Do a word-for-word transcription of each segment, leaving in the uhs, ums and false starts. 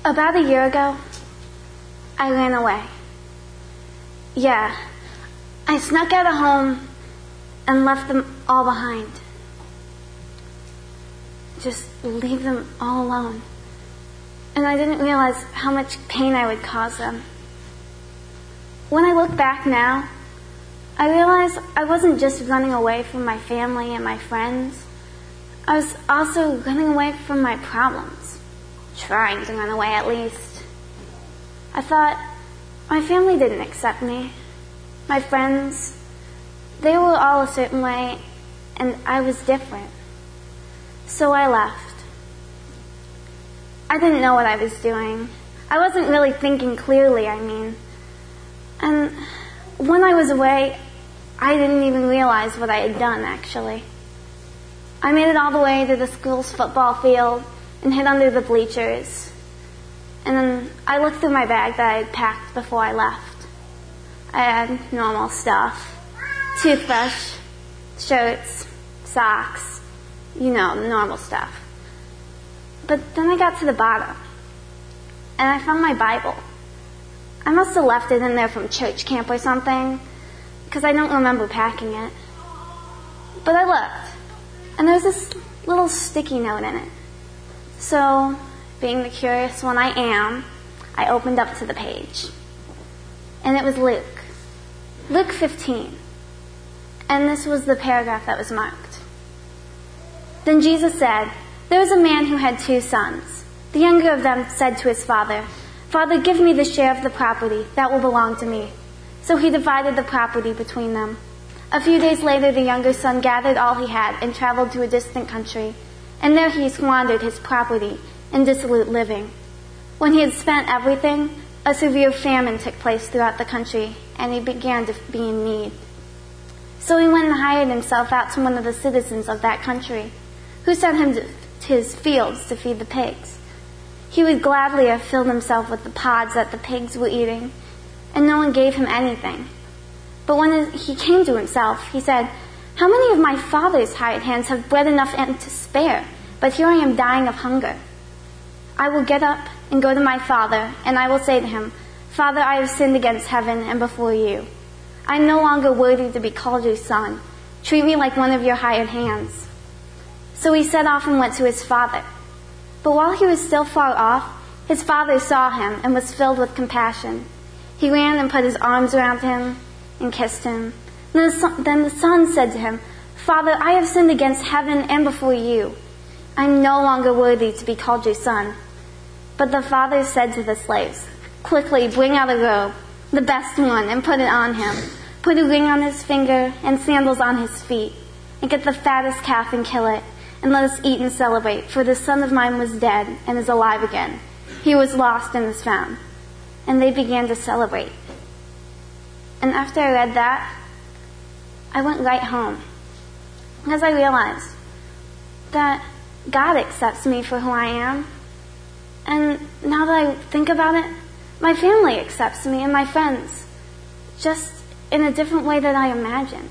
About a year ago, I ran away. Yeah, I snuck out of home and left them all behind. Just leave them all alone. And I didn't realize how much pain I would cause them. When I look back now, I realize I wasn't just running away from my family and my friends. I was also running away from my problems. Trying to run away, at least. I thought, my family didn't accept me. My friends, they were all a certain way, and I was different. So I left. I didn't know what I was doing. I wasn't really thinking clearly, I mean. And when I was away, I didn't even realize what I had done, actually. I made it all the way to the school's football field and hid under the bleachers. And then I looked through my bag that I had packed before I left. I had normal stuff. Toothbrush, shirts, socks, you know, the normal stuff. But then I got to the bottom, and I found my Bible. I must have left it in there from church camp or something, because I don't remember packing it. But I looked, and there was this little sticky note in it. So, being the curious one I am, I opened up to the page. And it was Luke. Luke fifteen. And this was the paragraph that was marked. Then Jesus said, "There was a man who had two sons. The younger of them said to his father, 'Father, give me the share of the property that will belong to me.' So he divided the property between them. A few days later, the younger son gathered all he had and traveled to a distant country. And there he squandered his property in dissolute living. When he had spent everything, a severe famine took place throughout the country, and he began to be in need. So he went and hired himself out to one of the citizens of that country, who sent him to his fields to feed the pigs. He would gladly have filled himself with the pods that the pigs were eating, and no one gave him anything. But when he came to himself, he said, 'How many of my father's hired hands have bread enough and to spare, but here I am dying of hunger? I will get up and go to my father, and I will say to him, Father, I have sinned against heaven and before you. I am no longer worthy to be called your son. Treat me like one of your hired hands.' So he set off and went to his father. But while he was still far off, his father saw him and was filled with compassion. He ran and put his arms around him and kissed him. Then the son, then the son said to him, 'Father, I have sinned against heaven and before you. I am no longer worthy to be called your son.' But the father said to the slaves, 'Quickly bring out a robe, the best one, and put it on him. Put a ring on his finger and sandals on his feet. And get the fattest calf and kill it, and let us eat and celebrate, for this son of mine was dead and is alive again. He was lost and is found.' And they began to celebrate. And after I read that, I went right home, because I realized that God accepts me for who I am. And now that I think about it, my family accepts me and my friends, just in a different way than I imagined.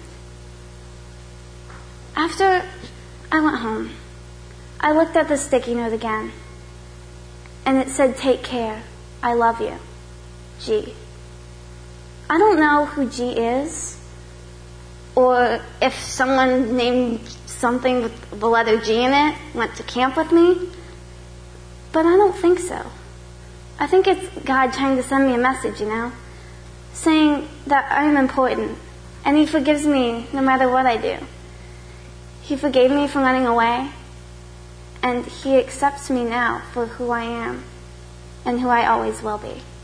After I went home, I looked at the sticky note again, and it said, 'Take care, I love you, G.' I don't know who G is, or if someone named something with the letter G in it went to camp with me, but I don't think so. I think it's God trying to send me a message, you know, saying that I'm important, and He forgives me no matter what I do. He forgave me for running away, and He accepts me now for who I am and who I always will be.